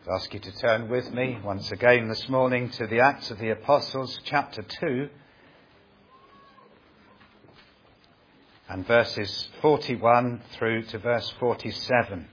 I ask you to turn with me once again this morning to the Acts of the Apostles, chapter 2, and verses 41 through to verse 47.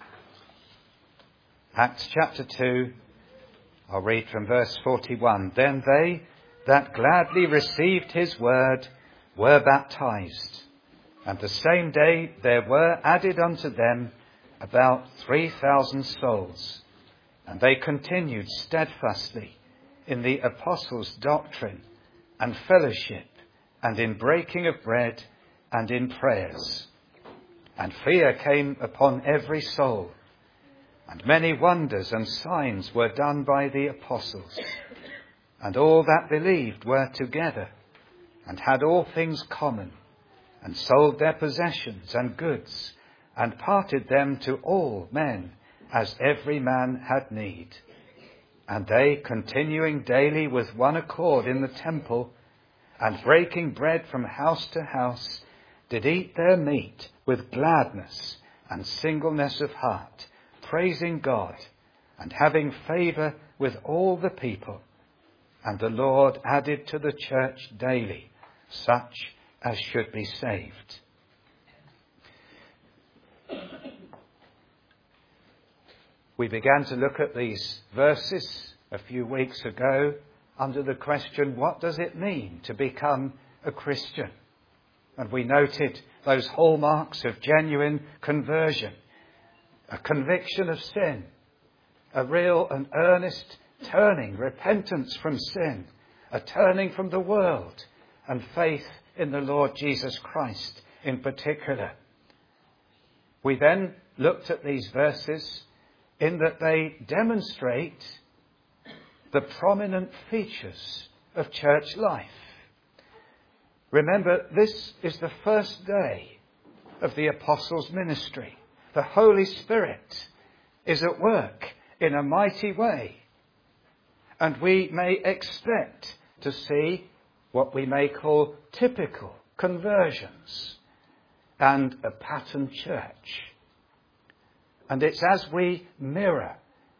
Acts chapter 2, I'll read from verse 41. Then they that gladly received his word were baptized, and the same day there were added unto them about 3,000 souls. And they continued steadfastly in the apostles' doctrine and fellowship, and in breaking of bread, and in prayers. And fear came upon every soul, and many wonders and signs were done by the apostles. And all that believed were together, and had all things common, and sold their possessions and goods, and parted them to all men, as every man had need. And they, continuing daily with one accord in the temple, and breaking bread from house to house, did eat their meat with gladness and singleness of heart, praising God, and having favour with all the people. And the Lord added to the church daily such as should be saved. We began to look at these verses a few weeks ago under the question, what does it mean to become a Christian? And we noted those hallmarks of genuine conversion, a conviction of sin, a real and earnest turning, repentance from sin, a turning from the world, and faith in the Lord Jesus Christ in particular. We then looked at these verses in that they demonstrate the prominent features of church life. Remember, this is the first day of the apostles' ministry. The Holy Spirit is at work in a mighty way. And we may expect to see what we may call typical conversions and a pattern church. And it's as we mirror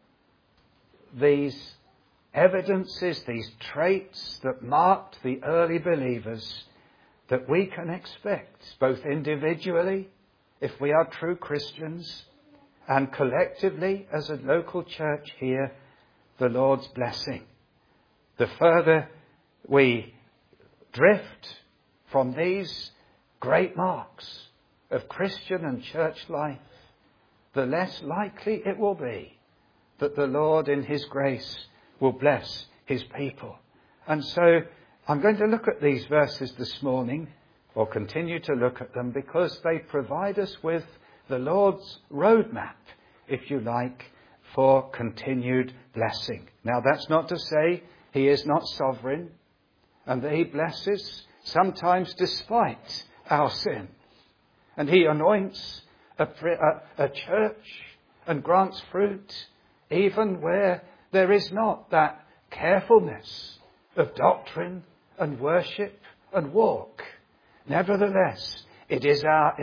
these evidences, these traits that marked the early believers, that we can expect, both individually, if we are true Christians, and collectively as a local church here, the Lord's blessing. The further we drift from these great marks of Christian and church life, the less likely it will be that the Lord in his grace will bless his people. And so I'm going to look at these verses this morning, or continue to look at them, because they provide us with the Lord's roadmap, if you like, for continued blessing. Now, that's not to say he is not sovereign and that he blesses sometimes despite our sin. And he anoints a church and grants fruit even where there is not that carefulness of doctrine and worship and walk. Nevertheless, it is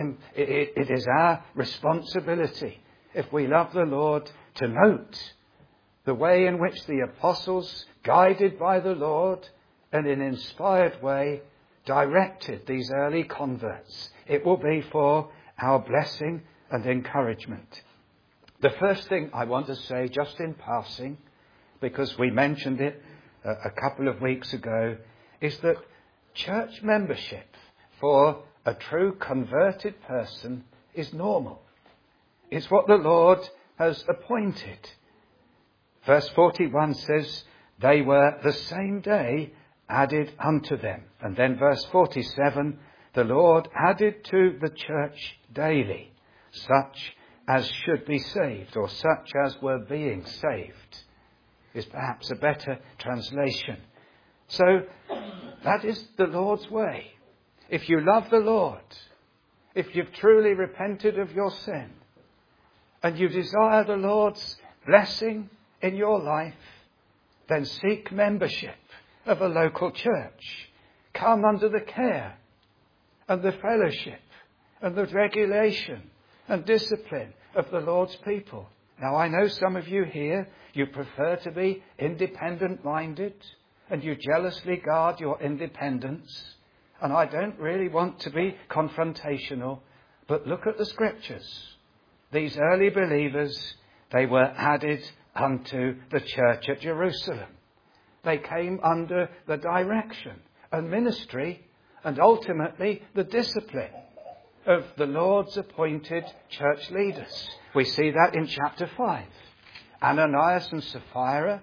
our responsibility, if we love the Lord, to note the way in which the apostles, guided by the Lord and in an inspired way, directed these early converts. It will be for our blessing and encouragement. The first thing I want to say, just in passing, because we mentioned it a couple of weeks ago, is that church membership for a true converted person is normal. It's what the Lord has appointed. Verse 41 says, they were the same day added unto them. And then verse 47, the Lord added to the church daily such as should be saved, or such as were being saved, is perhaps a better translation. So that is the Lord's way. If you love the Lord, if you've truly repented of your sin, and you desire the Lord's blessing in your life, then seek membership of a local church. Come under the care and the fellowship and the regulation and discipline of the Lord's people. Now, I know some of you here, you prefer to be independent-minded, and you jealously guard your independence. And I don't really want to be confrontational, but look at the Scriptures. These early believers, they were added unto the church at Jerusalem. They came under the direction and ministry and ultimately the discipline of the Lord's appointed church leaders. We see that in chapter 5. Ananias and Sapphira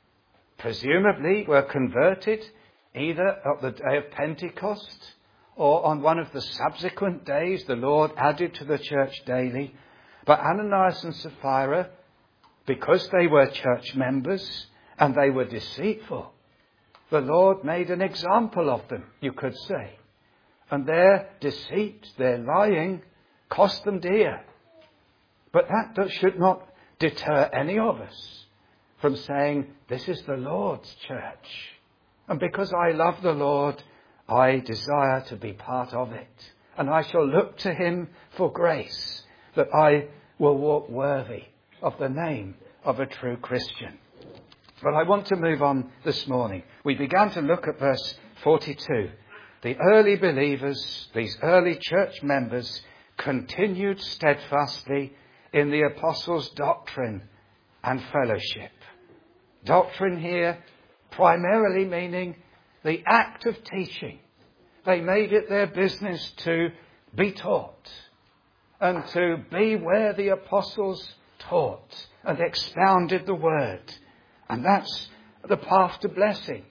presumably were converted either at the day of Pentecost or on one of the subsequent days the Lord added to the church daily. But Ananias and Sapphira, because they were church members and they were deceitful, the Lord made an example of them, you could say. And their deceit, their lying, cost them dear. But that should not deter any of us from saying, this is the Lord's church. And because I love the Lord, I desire to be part of it. And I shall look to him for grace, that I will walk worthy of the name of a true Christian. But I want to move on this morning. We began to look at verse 42. The early believers, these early church members, continued steadfastly in the apostles' doctrine and fellowship. Doctrine here primarily meaning the act of teaching. They made it their business to be taught and to be where the apostles taught and expounded the word. And that's the path to blessing.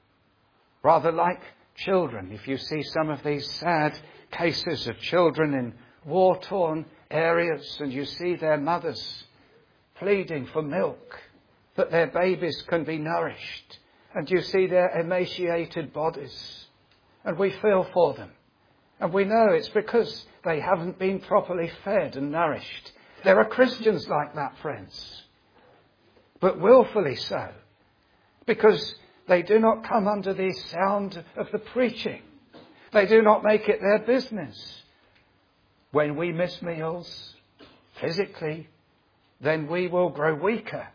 Rather like children. If you see some of these sad cases of children in war-torn areas and you see their mothers pleading for milk, that their babies can be nourished, and you see their emaciated bodies, and we feel for them. And we know it's because they haven't been properly fed and nourished. There are Christians like that, friends, but willfully so, because they do not come under the sound of the preaching. They do not make it their business. When we miss meals physically, then we will grow weaker.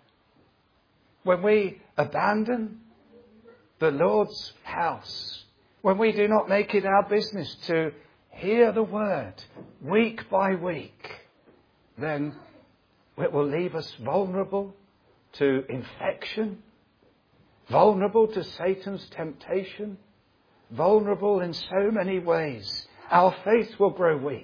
When we abandon the Lord's house, when we do not make it our business to hear the word week by week, then it will leave us vulnerable to infection, vulnerable to Satan's temptation, vulnerable in so many ways. Our faith will grow weak.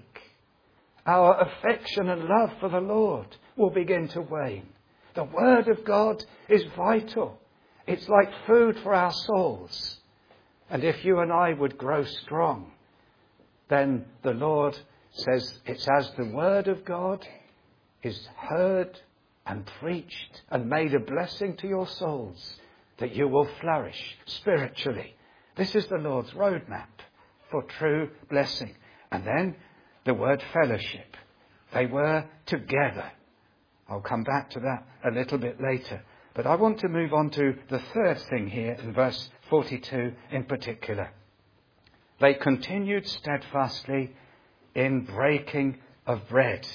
Our affection and love for the Lord will begin to wane. The Word of God is vital. It's like food for our souls. And if you and I would grow strong, then the Lord says it's as the Word of God is heard and preached and made a blessing to your souls, that you will flourish spiritually. This is the Lord's roadmap for true blessing. And then the word fellowship. They were together. I'll come back to that a little bit later. But I want to move on to the third thing here in verse 42 in particular. They continued steadfastly in breaking of bread.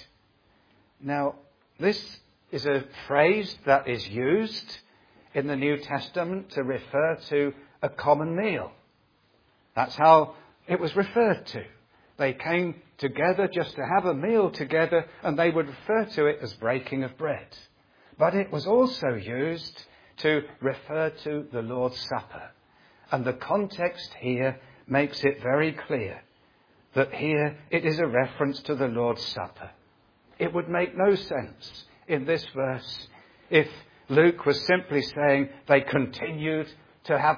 Now, this is a phrase that is used in the New Testament to refer to a common meal. That's how it was referred to. They came together just to have a meal together, and they would refer to it as breaking of bread. But it was also used to refer to the Lord's Supper. And the context here makes it very clear that here it is a reference to the Lord's Supper. It would make no sense in this verse if Luke was simply saying they continued to have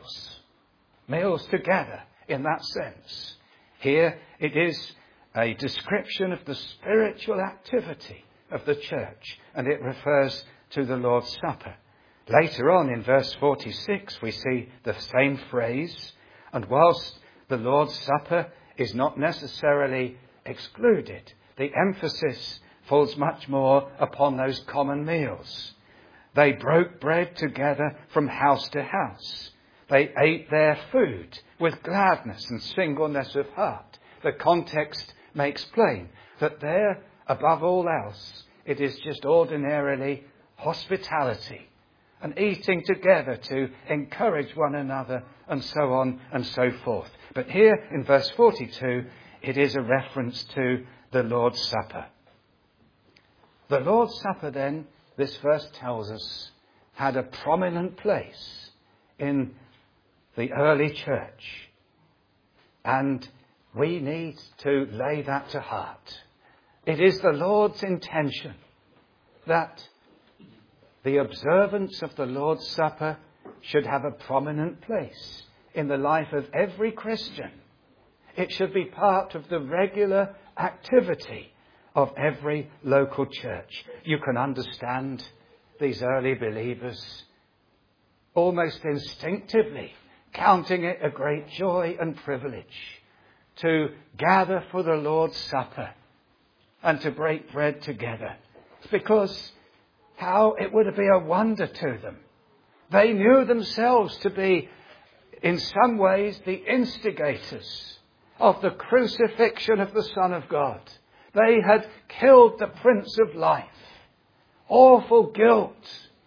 meals together in that sense. Here it is a description of the spiritual activity of the church, and it refers to the Lord's Supper. Later on in verse 46 we see the same phrase, and whilst the Lord's Supper is not necessarily excluded, the emphasis falls much more upon those common meals. They broke bread together from house to house. They ate their food with gladness and singleness of heart. The context makes plain that there, above all else, It is just ordinarily hospitality and eating together to encourage one another and so on and so forth. But here in verse 42, it is a reference to the Lord's Supper. The Lord's Supper then, this verse tells us, had a prominent place in the early church. And we need to lay that to heart. It is the Lord's intention that the observance of the Lord's Supper should have a prominent place in the life of every Christian. It should be part of the regular activity of every local church. You can understand these early believers almost instinctively counting it a great joy and privilege to gather for the Lord's Supper and to break bread together. Because how it would be a wonder to them. They knew themselves to be, in some ways, the instigators of the crucifixion of the Son of God. They had killed the Prince of Life. Awful guilt,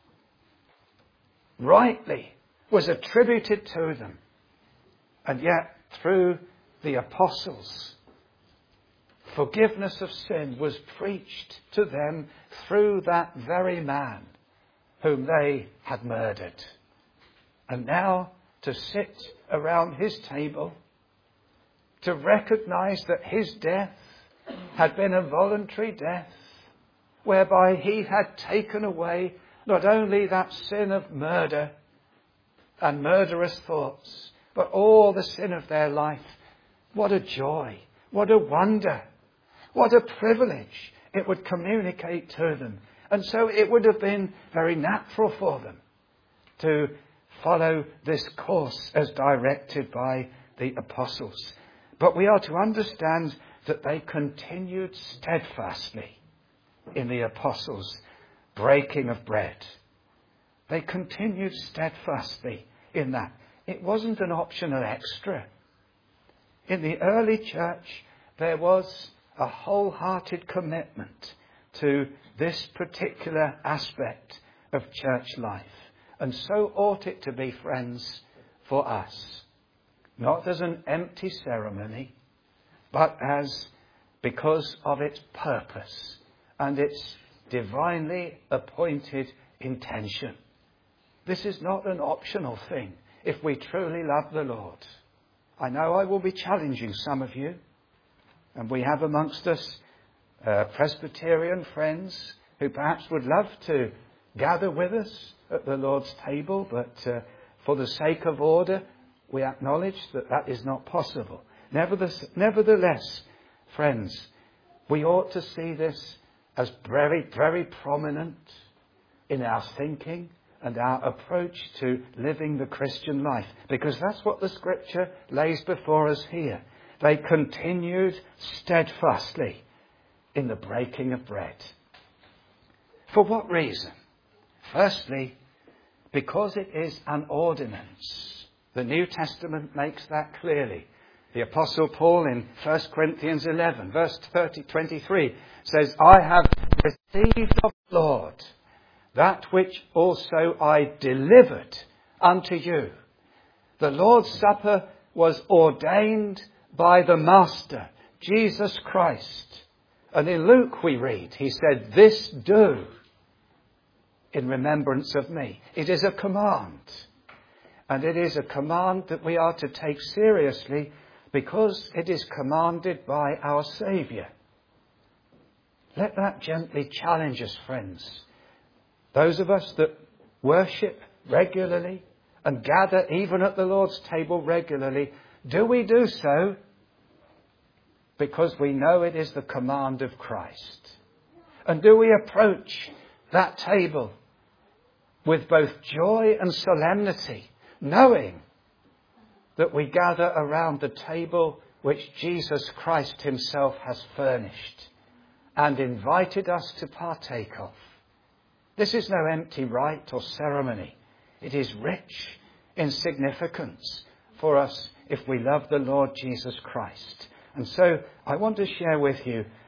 rightly, was attributed to them. And yet, through the apostles, forgiveness of sin was preached to them through that very man whom they had murdered. And now to sit around his table, to recognize that his death had been a voluntary death, whereby he had taken away not only that sin of murder and murderous thoughts, but all the sin of their life. What a joy, what a wonder, what a privilege it would communicate to them. And so it would have been very natural for them to follow this course as directed by the apostles. But we are to understand that they continued steadfastly in the apostles' breaking of bread. They continued steadfastly in that. It wasn't an optional extra. In the early church, there was a wholehearted commitment to this particular aspect of church life. And so ought it to be, friends, for us. Not as an empty ceremony, but as because of its purpose and its divinely appointed intention. This is not an optional thing if we truly love the Lord. I know I will be challenging some of you, and we have amongst us Presbyterian friends who perhaps would love to gather with us at the Lord's table, but for the sake of order, we acknowledge that that is not possible. Nevertheless, friends, we ought to see this as very, very prominent in our thinking and our approach to living the Christian life, because that's what the Scripture lays before us here. They continued steadfastly in the breaking of bread. For what reason? Firstly, because it is an ordinance. The New Testament makes that clearly. The Apostle Paul in 1 Corinthians 11, verse 23, says, I have received of the Lord that which also I delivered unto you. The Lord's Supper was ordained by the Master, Jesus Christ. And in Luke we read, he said, this do in remembrance of me. It is a command. And it is a command that we are to take seriously because it is commanded by our Saviour. Let that gently challenge us, friends. Those of us that worship regularly and gather even at the Lord's table regularly, do we do so because we know it is the command of Christ? And do we approach that table with both joy and solemnity, knowing that we gather around the table which Jesus Christ himself has furnished and invited us to partake of? This is no empty rite or ceremony. It is rich in significance for us if we love the Lord Jesus Christ. And so I want to share with you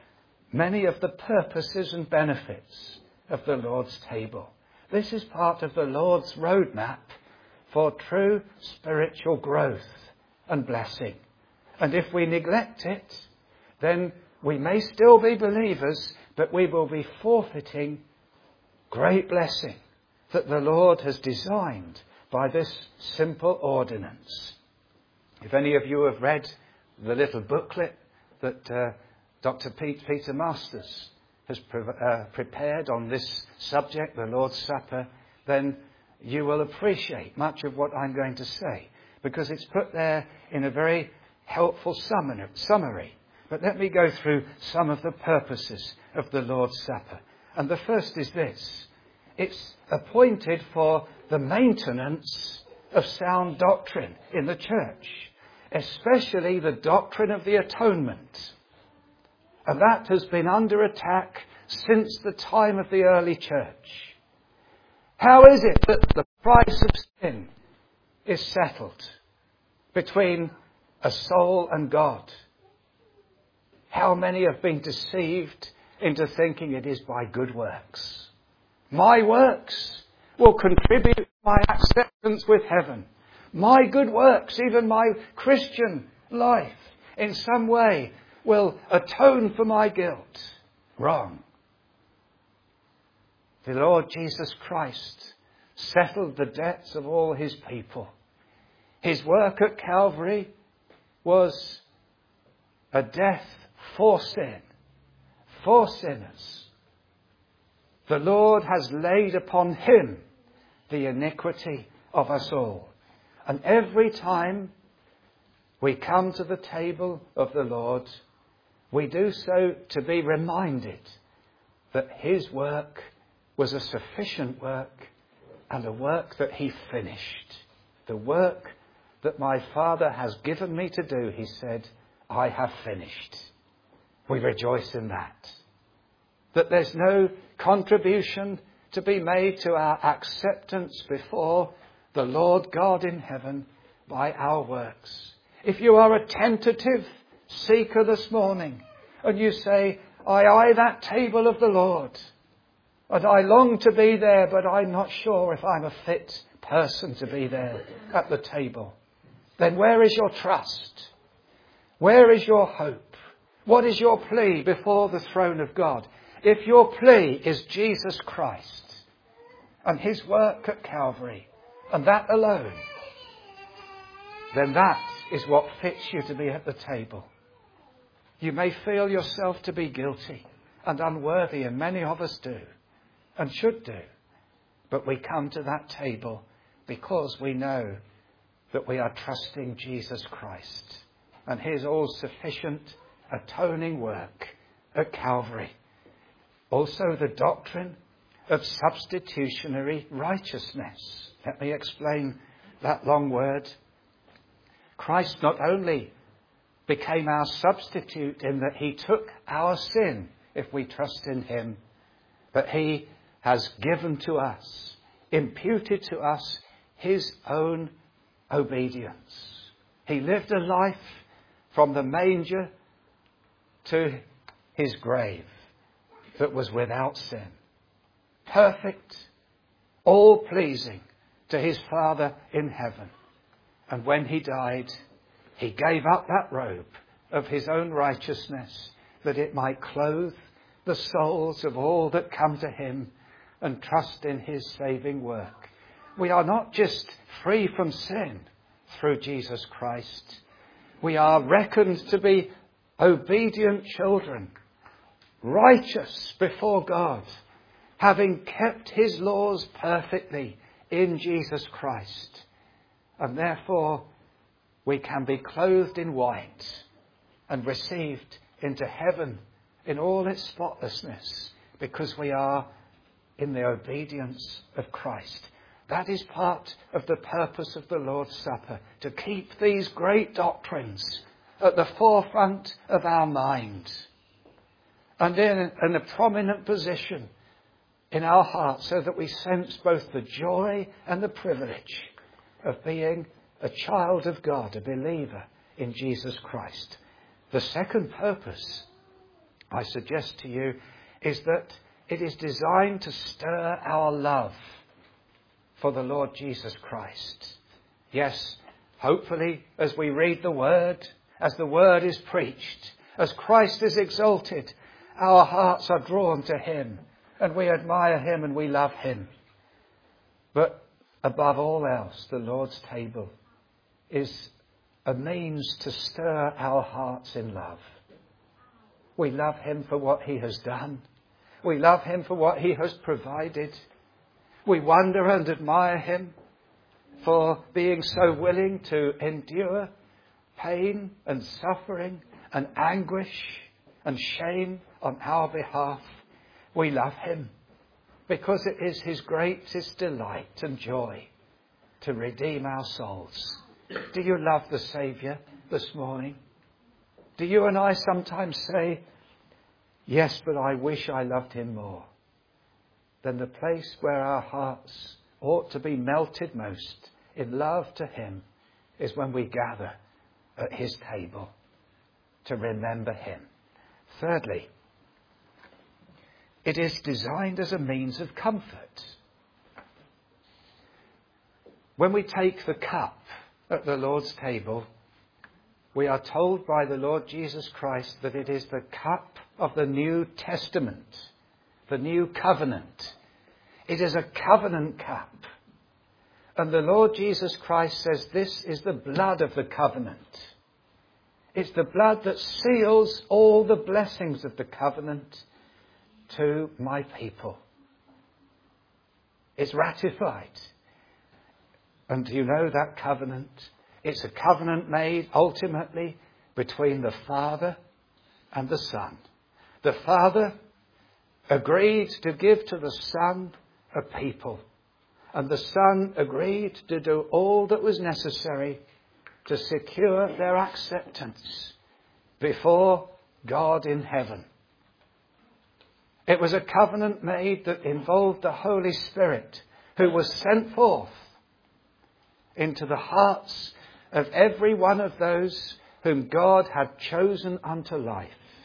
many of the purposes and benefits of the Lord's table. This is part of the Lord's roadmap for true spiritual growth and blessing. And if we neglect it, then we may still be believers, but we will be forfeiting great blessing that the Lord has designed by this simple ordinance. If any of you have read the little booklet that Dr. Peter Masters has prepared on this subject, the Lord's Supper, then you will appreciate much of what I'm going to say, because it's put there in a very helpful summary. But let me go through some of the purposes of the Lord's Supper. And the first is this. It's appointed for the maintenance of sound doctrine in the church, especially the doctrine of the atonement. And that has been under attack since the time of the early church. How is it that the price of sin is settled between a soul and God? How many have been deceived into thinking it is by good works? My works will contribute to my acceptance with heaven. My good works, even my Christian life, in some way will atone for my guilt. Wrong. The Lord Jesus Christ settled the debts of all his people. His work at Calvary was a death for sin, for sinners. The Lord has laid upon him the iniquity of us all. And every time we come to the table of the Lord, we do so to be reminded that his work was a sufficient work and a work that he finished. The work that my Father has given me to do, he said, I have finished. We rejoice in that. That there's no contribution to be made to our acceptance before the Lord God in heaven by our works. If you are a tentative seeker this morning and you say, I eye that table of the Lord and I long to be there, but I'm not sure if I'm a fit person to be there at the table, then where is your trust? Where is your hope? What is your plea before the throne of God? If your plea is Jesus Christ and his work at Calvary and that alone, then that is what fits you to be at the table. You may feel yourself to be guilty and unworthy, and many of us do and should do. But we come to that table because we know that we are trusting Jesus Christ and his all-sufficient atoning work at Calvary. Also the doctrine of substitutionary righteousness. Let me explain that long word. Christ not only became our substitute in that he took our sin if we trust in him, but he has given to us, imputed to us his own obedience. He lived a life from the manger to his grave that was without sin. Perfect, all pleasing to his Father in heaven. And when he died, he gave up that robe of his own righteousness that it might clothe the souls of all that come to him and trust in his saving work. We are not just free from sin through Jesus Christ. We are reckoned to be obedient children, righteous before God, having kept his laws perfectly in Jesus Christ. And therefore, we can be clothed in white and received into heaven in all its spotlessness because we are in the obedience of Christ. That is part of the purpose of the Lord's Supper, to keep these great doctrines at the forefront of our mind and in a prominent position in our hearts, so that we sense both the joy and the privilege of being a child of God, a believer in Jesus Christ. The second purpose I suggest to you, is that it is designed to stir our love for the Lord Jesus Christ. Yes, hopefully, as we read the Word, as the Word is preached, as Christ is exalted, our hearts are drawn to him, and we admire him and we love him. But above all else, the Lord's table is a means to stir our hearts in love. We love him for what he has done. We love him for what he has provided. We wonder and admire him for being so willing to endure pain and suffering and anguish and shame on our behalf. We love him because it is his greatest delight and joy to redeem our souls. Do you love the Saviour this morning? Do you and I sometimes say, yes, but I wish I loved him more? Then the place where our hearts ought to be melted most in love to him is when we gather at his table to remember him. Thirdly, it is designed as a means of comfort. When we take the cup at the Lord's table, we are told by the Lord Jesus Christ that it is the cup of the New Testament, the New Covenant. It is a covenant cup. And the Lord Jesus Christ says this is the blood of the covenant. It's the blood that seals all the blessings of the covenant to my people. It's ratified. And do you know that covenant? It's a covenant made ultimately between the Father and the Son. The Father agreed to give to the Son a people. And the Son agreed to do all that was necessary to secure their acceptance before God in heaven. It was a covenant made that involved the Holy Spirit, who was sent forth into the hearts of every one of those whom God had chosen unto life,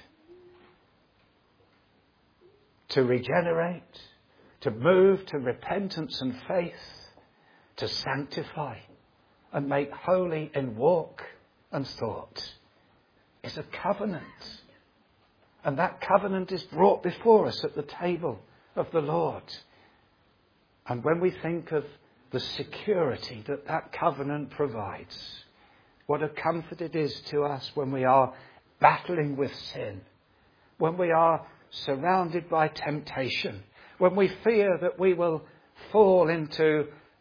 to regenerate, to move to repentance and faith, to sanctify and make holy in walk and thought. It's a covenant. And that covenant is brought before us at the table of the Lord. And when we think of the security that that covenant provides, what a comfort it is to us when we are battling with sin, when we are surrounded by temptation, when we fear that we will fall into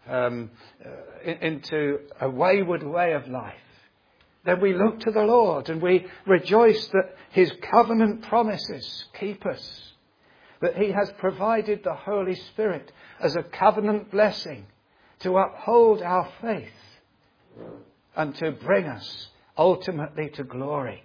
a wayward way of life, then we look to the Lord and we rejoice that his covenant promises keep us, that he has provided the Holy Spirit as a covenant blessing to uphold our faith and to bring us ultimately to glory.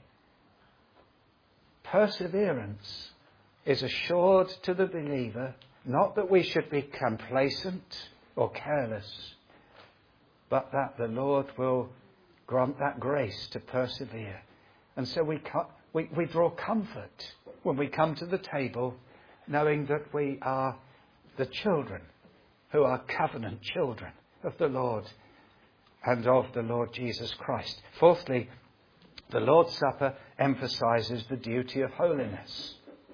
Perseverance is assured to the believer, not that we should be complacent or careless, but that the Lord will grant that grace to persevere. And so we draw comfort when we come to the table, knowing that we are the children who are covenant children of the Lord and of the Lord Jesus Christ. Fourthly, the Lord's Supper emphasizes the duty of holiness.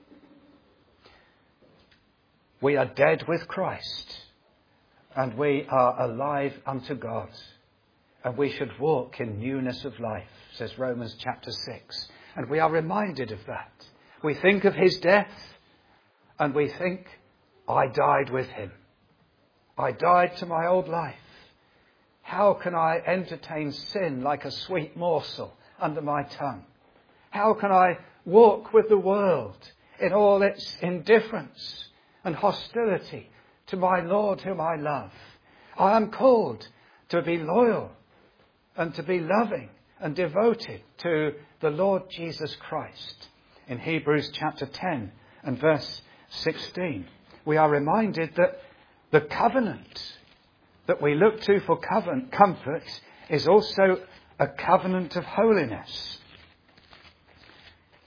We are dead with Christ, and we are alive unto God, and we should walk in newness of life, says Romans chapter 6. And we are reminded of that. We think of his death, and we think, I died with him. I died to my old life. How can I entertain sin like a sweet morsel under my tongue? How can I walk with the world in all its indifference and hostility to my Lord whom I love? I am called to be loyal and to be loving and devoted to the Lord Jesus Christ. In Hebrews chapter 10 and verse 16, we are reminded that the covenant that we look to for comfort is also a covenant of holiness.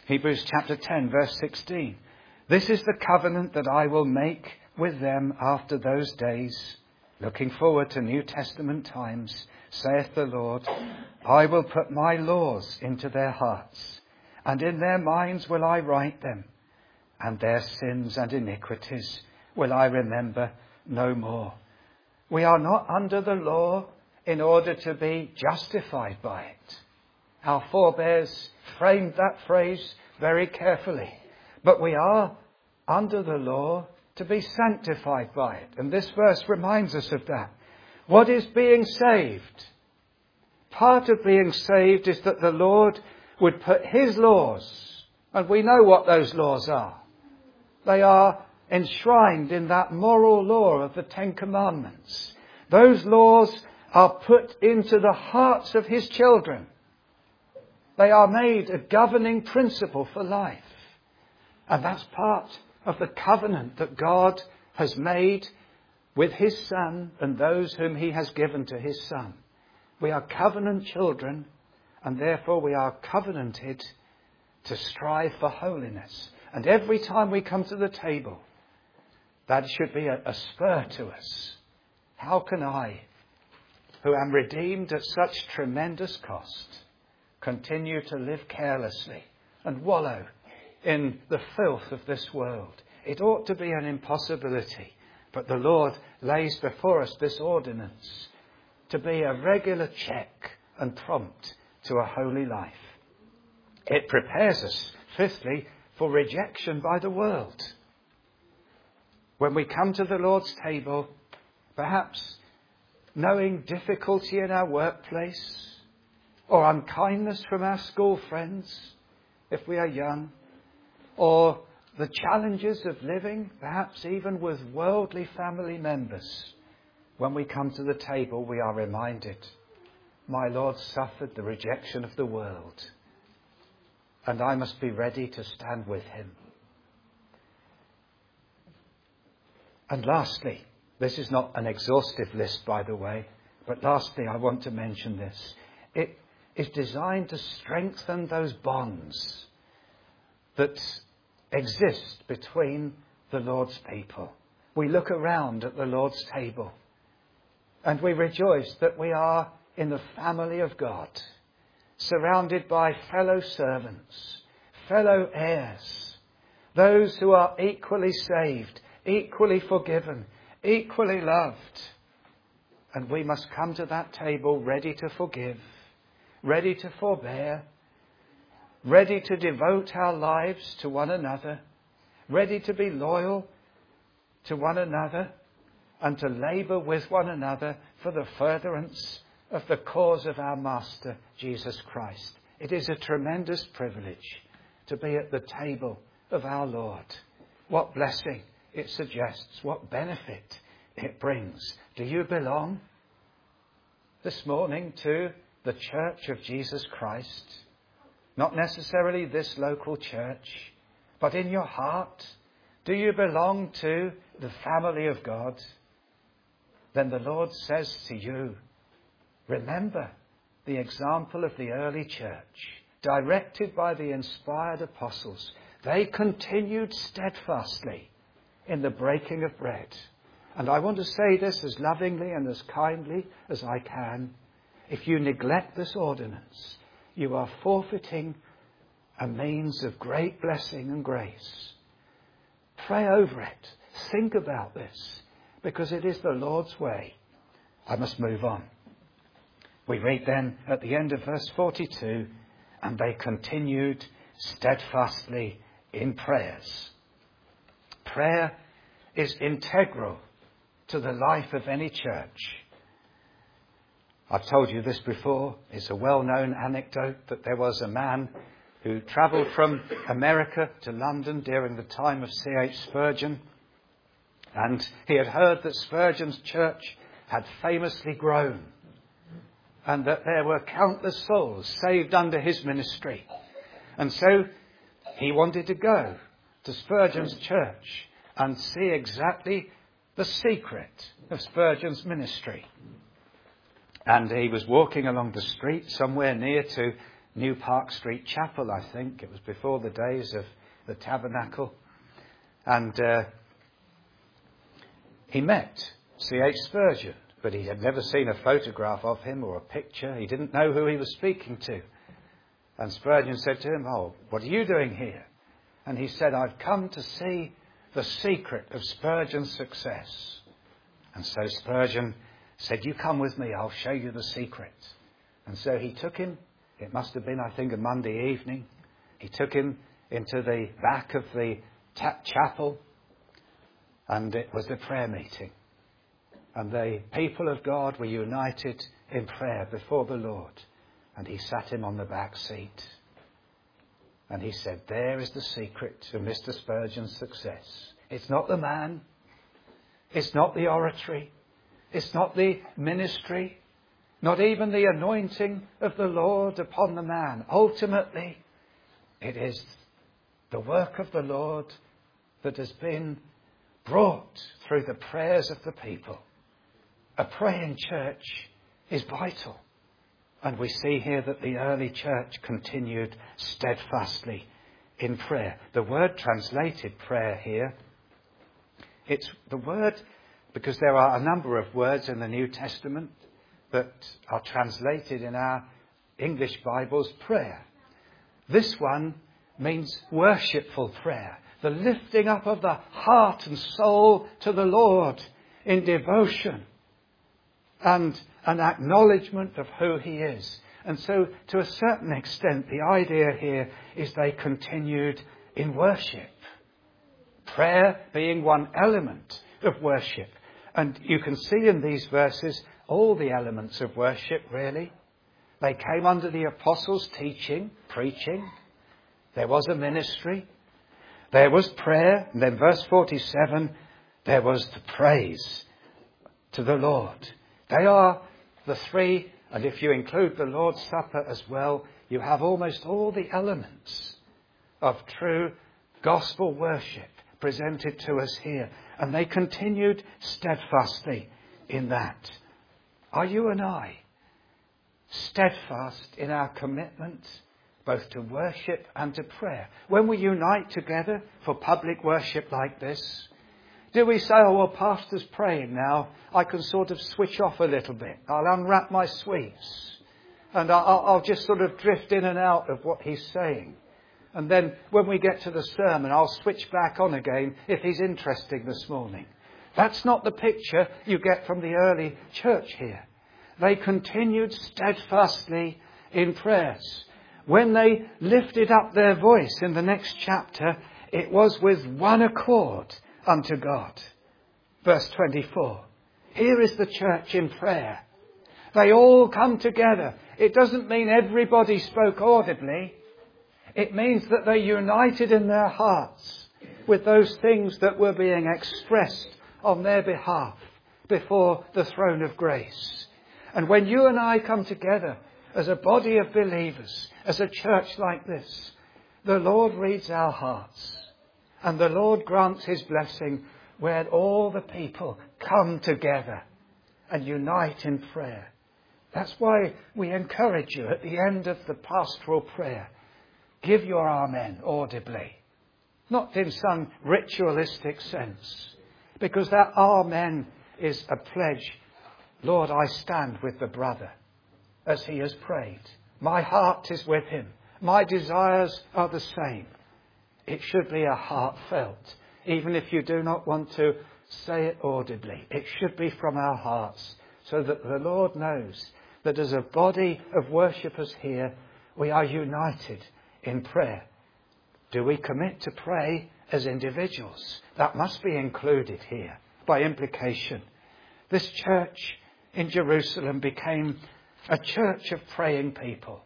Hebrews chapter 10, verse 16. This is the covenant that I will make with them after those days, looking forward to New Testament times, saith the Lord, I will put my laws into their hearts, and in their minds will I write them, and their sins and iniquities will I remember no more. We are not under the law in order to be justified by it. Our forebears framed that phrase very carefully. But we are under the law to be sanctified by it. And this verse reminds us of that. What is being saved? Part of being saved is that the Lord would put his laws, and we know what those laws are. They are enshrined in that moral law of the Ten Commandments. Those laws are put into the hearts of his children. They are made a governing principle for life. And that's part of the covenant that God has made with his Son and those whom he has given to his Son. We are covenant children, and therefore we are covenanted to strive for holiness. And every time we come to the table, that should be a spur to us. How can I, who am redeemed at such tremendous cost, continue to live carelessly and wallow in the filth of this world? It ought to be an impossibility, but the Lord lays before us this ordinance to be a regular check and prompt to a holy life. It prepares us, fifthly, for rejection by the world. When we come to the Lord's table, perhaps knowing difficulty in our workplace or unkindness from our school friends, if we are young, or the challenges of living, perhaps even with worldly family members, when we come to the table, we are reminded, my Lord suffered the rejection of the world, and I must be ready to stand with him. And lastly, this is not an exhaustive list, by the way, but lastly, I want to mention this. It is designed to strengthen those bonds that exist between the Lord's people. We look around at the Lord's table and we rejoice that we are in the family of God, surrounded by fellow servants, fellow heirs, those who are equally saved, equally forgiven, equally loved. And we must come to that table ready to forgive, ready to forbear, ready to devote our lives to one another, ready to be loyal to one another, and to labour with one another for the furtherance of the cause of our Master, Jesus Christ. It is a tremendous privilege to be at the table of our Lord. What blessing it suggests, what benefit it brings. Do you belong this morning to the Church of Jesus Christ? Not necessarily this local church, but in your heart, do you belong to the family of God? Then the Lord says to you, remember the example of the early church, directed by the inspired apostles. They continued steadfastly in the breaking of bread. And I want to say this as lovingly and as kindly as I can. If you neglect this ordinance, you are forfeiting a means of great blessing and grace. Pray over it. Think about this, because it is the Lord's way. I must move on. We read then at the end of verse 42, and they continued steadfastly in prayers. Prayer is integral to the life of any church. I've told you this before. It's a well-known anecdote that there was a man who travelled from America to London during the time of C.H. Spurgeon. And he had heard that Spurgeon's church had famously grown and that there were countless souls saved under his ministry. And so he wanted to go to Spurgeon's church and see exactly the secret of Spurgeon's ministry. And he was walking along the street somewhere near to New Park Street Chapel, I think. It was before the days of the tabernacle. And he met C.H. Spurgeon, but he had never seen a photograph of him or a picture. He didn't know who he was speaking to. And Spurgeon said to him, "Oh, what are you doing here?" And he said, "I've come to see the secret of Spurgeon's success." And so Spurgeon said, "You come with me, I'll show you the secret." And so he took him, it must have been, I think, a Monday evening. He took him into the back of the chapel, and it was a prayer meeting. And the people of God were united in prayer before the Lord. And he sat him on the back seat. And he said, "There is the secret of Mr. Spurgeon's success. It's not the man. It's not the oratory. It's not the ministry. Not even the anointing of the Lord upon the man. Ultimately, it is the work of the Lord that has been brought through the prayers of the people." A praying church is vital. And we see here that the early church continued steadfastly in prayer. The word translated prayer here, it's the word, because there are a number of words in the New Testament that are translated in our English Bibles, prayer. This one means worshipful prayer, the lifting up of the heart and soul to the Lord in devotion and an acknowledgement of who he is. And so, to a certain extent, the idea here is they continued in worship. Prayer being one element of worship. And you can see in these verses all the elements of worship, really. They came under the apostles' teaching, preaching. There was a ministry. There was prayer. And then verse 47, there was the praise to the Lord. They are the three, and if you include the Lord's Supper as well, you have almost all the elements of true gospel worship presented to us here. And they continued steadfastly in that. Are you and I steadfast in our commitment both to worship and to prayer? When we unite together for public worship like this, do we say, "Oh, well, Pastor's praying now, I can sort of switch off a little bit. I'll unwrap my sweets and I'll just sort of drift in and out of what he's saying. And then when we get to the sermon, I'll switch back on again if he's interesting this morning." That's not the picture you get from the early church here. They continued steadfastly in prayers. When they lifted up their voice in the next chapter, it was with one accord unto God. Verse 24. Here is the church in prayer. They all come together. It doesn't mean everybody spoke audibly. It means that they united in their hearts with those things that were being expressed on their behalf before the throne of grace. And when you and I come together as a body of believers, as a church like this, the Lord reads our hearts. And the Lord grants his blessing where all the people come together and unite in prayer. That's why we encourage you at the end of the pastoral prayer, give your amen audibly. Not in some ritualistic sense, because that amen is a pledge. Lord, I stand with the brother as he has prayed. My heart is with him. My desires are the same. It should be a heartfelt, even if you do not want to say it audibly. It should be from our hearts, so that the Lord knows that as a body of worshippers here, we are united in prayer. Do we commit to pray as individuals? That must be included here by implication. This church in Jerusalem became a church of praying people.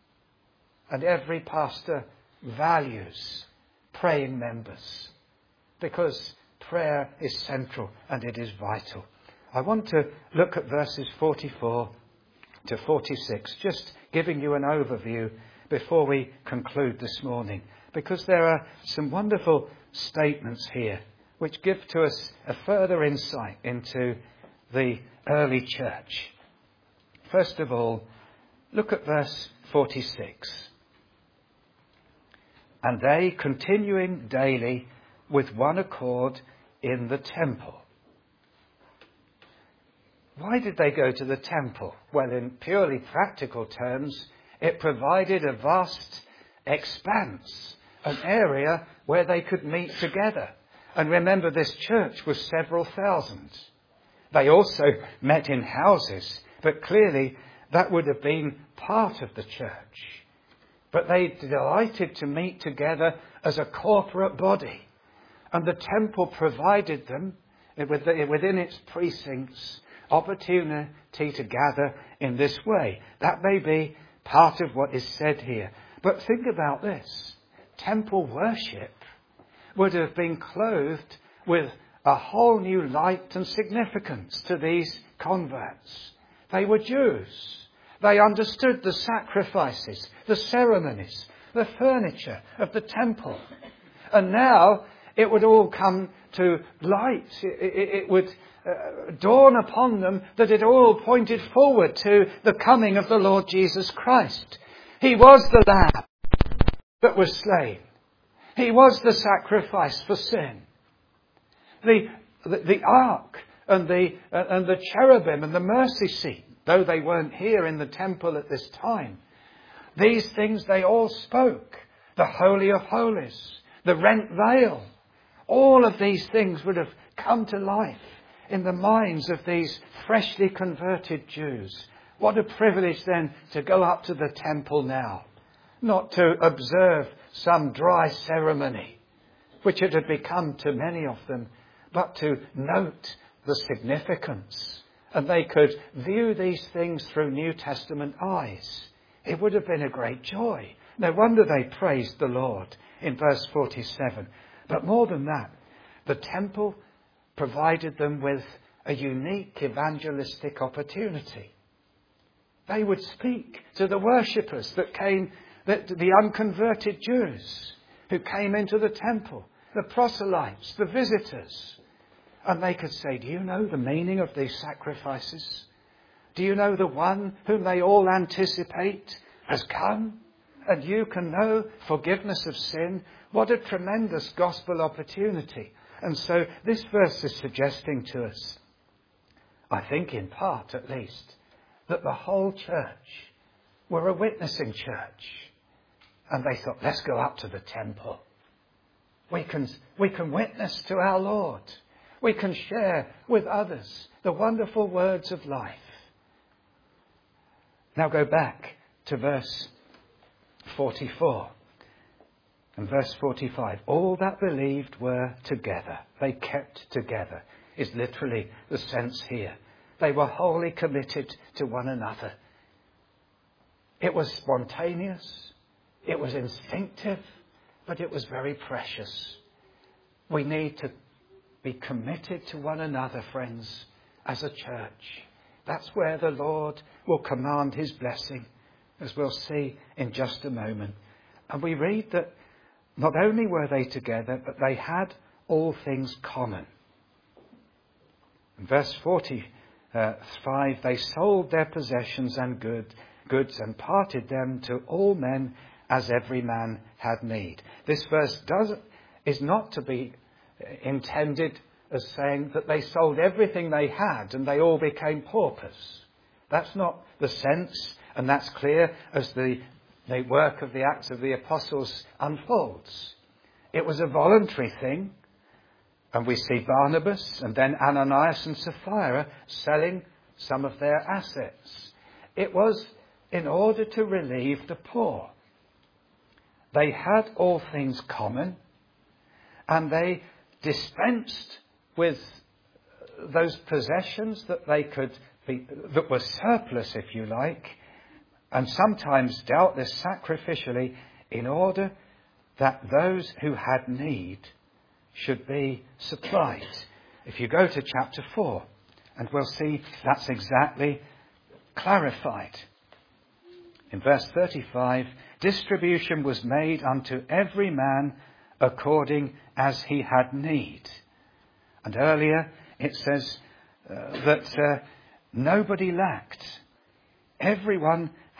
And every pastor values praying members, because prayer is central and it is vital. I want to look at verses 44 to 46, just giving you an overview before we conclude this morning, because there are some wonderful statements here which give to us a further insight into the early church. First of all, look at verse 46. And they, continuing daily with one accord in the temple. Why did they go to the temple? Well, in purely practical terms, it provided a vast expanse, an area where they could meet together. And remember, this church was several thousand. They also met in houses, but clearly that would have been part of the church. But they delighted to meet together as a corporate body. And the temple provided them, within its precincts, opportunity to gather in this way. That may be part of what is said here. But think about this. Temple worship would have been clothed with a whole new light and significance to these converts. They were Jews. They understood the sacrifices, the ceremonies, the furniture of the temple. And now it would all come to light. It would dawn upon them that it all pointed forward to the coming of the Lord Jesus Christ. He was the Lamb that was slain. He was the sacrifice for sin. The ark and the cherubim and the mercy seat, though they weren't here in the temple at this time, these things they all spoke. The Holy of Holies, the rent veil, all of these things would have come to life in the minds of these freshly converted Jews. What a privilege then to go up to the temple now, not to observe some dry ceremony, which it had become to many of them, but to note the significance. And they could view these things through New Testament eyes. It would have been a great joy. No wonder they praised the Lord in verse 47. But more than that, the temple provided them with a unique evangelistic opportunity. They would speak to the worshippers the unconverted Jews who came into the temple, the proselytes, the visitors. And they could say, do you know the meaning of these sacrifices? Do you know the one whom they all anticipate has come? And you can know forgiveness of sin. What a tremendous gospel opportunity. And so this verse is suggesting to us, I think in part at least, that the whole church were a witnessing church. And they thought, let's go up to the temple. We can witness to our Lord. We can share with others the wonderful words of life. Now go back to verse 44 and verse 45. All that believed were together. They kept together is literally the sense here. They were wholly committed to one another. It was spontaneous. It was instinctive, but it was very precious. We need to be committed to one another, friends, as a church. That's where the Lord will command his blessing, as we'll see in just a moment. And we read that not only were they together, but they had all things common. In verse 45, they sold their possessions and goods and parted them to all men as every man had need. This verse is not to be intended as saying that they sold everything they had and they all became paupers. That's not the sense, and that's clear as the work of the Acts of the Apostles unfolds. It was a voluntary thing, and we see Barnabas and then Ananias and Sapphira selling some of their assets. It was in order to relieve the poor. They had all things common, and they dispensed with those possessions that that were surplus, if you like, and sometimes dealt this sacrificially in order that those who had need should be supplied. If you go to chapter 4, and we'll see that's exactly clarified. In verse 35, distribution was made unto every man according as he had need. And earlier it says that nobody lacked. Everyone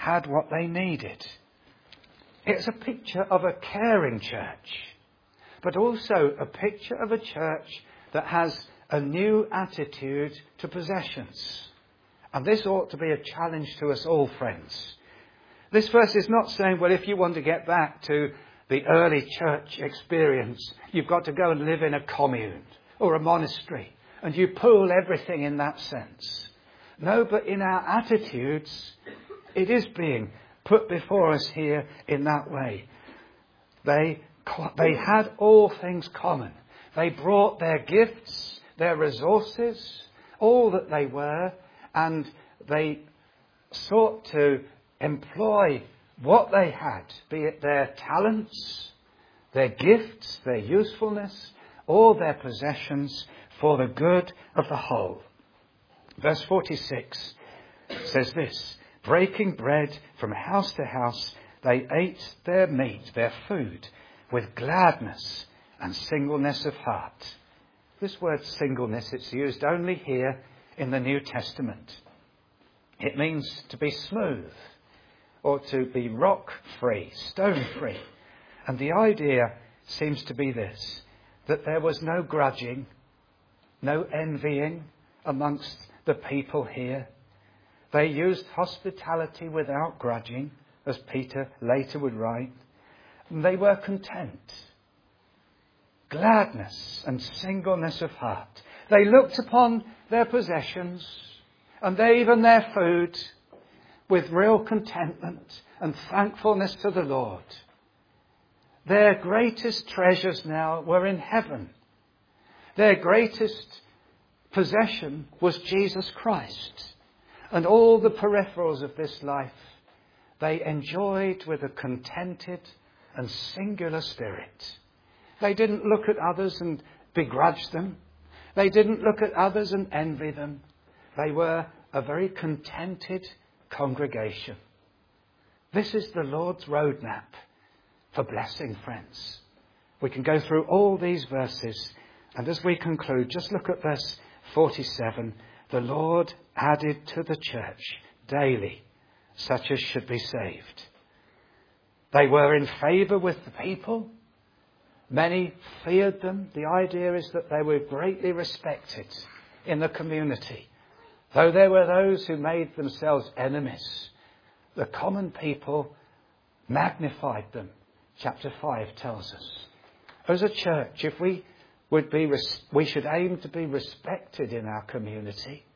had what they needed. It's a picture of a caring church, but also a picture of a church that has a new attitude to possessions. And this ought to be a challenge to us all, friends. This verse is not saying, well, if you want to get back to the early church experience, you've got to go and live in a commune or a monastery, and you pool everything in that sense. No, but in our attitudes, it is being put before us here in that way. They had all things common. They brought their gifts, their resources, all that they were, and they sought to employ what they had, be it their talents, their gifts, their usefulness, or their possessions, for the good of the whole. Verse 46 says this: breaking bread from house to house, they ate their meat, their food, with gladness and singleness of heart. This word singleness, it's used only here in the New Testament. It means to be smooth, or to be rock-free, stone-free. And the idea seems to be this, that there was no grudging, no envying amongst the people here. They used hospitality without grudging, as Peter later would write. And they were content. Gladness and singleness of heart. They looked upon their possessions and even their food with real contentment and thankfulness to the Lord. Their greatest treasures now were in heaven. Their greatest possession was Jesus Christ. And all the peripherals of this life they enjoyed with a contented and singular spirit. They didn't look at others and begrudge them. They didn't look at others and envy them. They were a very contented congregation. This is the Lord's roadmap for blessing, friends. We can go through all these verses, and as we conclude, just look at verse 47. The Lord added to the church daily such as should be saved. They were in favour with the people. Many feared them. The idea is that they were greatly respected in the community. Though there were those who made themselves enemies, the common people magnified them. Chapter 5 tells us. As a church, if we should aim to be respected in our community.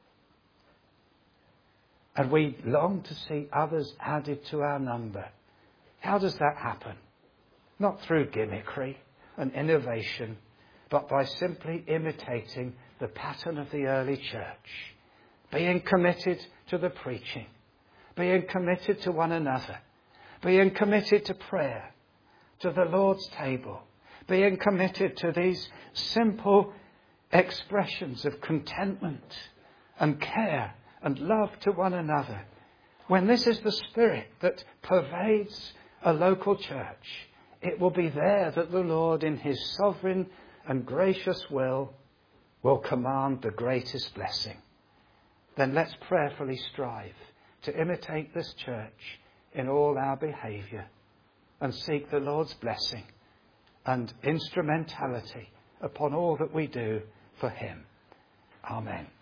And we long to see others added to our number. How does that happen? Not through gimmickry and innovation, but by simply imitating the pattern of the early church. Being committed to the preaching. Being committed to one another. Being committed to prayer. To the Lord's table. Being committed to these simple expressions of contentment and care and love to one another. When this is the spirit that pervades a local church, it will be there that the Lord, in his sovereign and gracious will command the greatest blessing. Then let's prayerfully strive to imitate this church in all our behaviour and seek the Lord's blessing and instrumentality upon all that we do for him. Amen.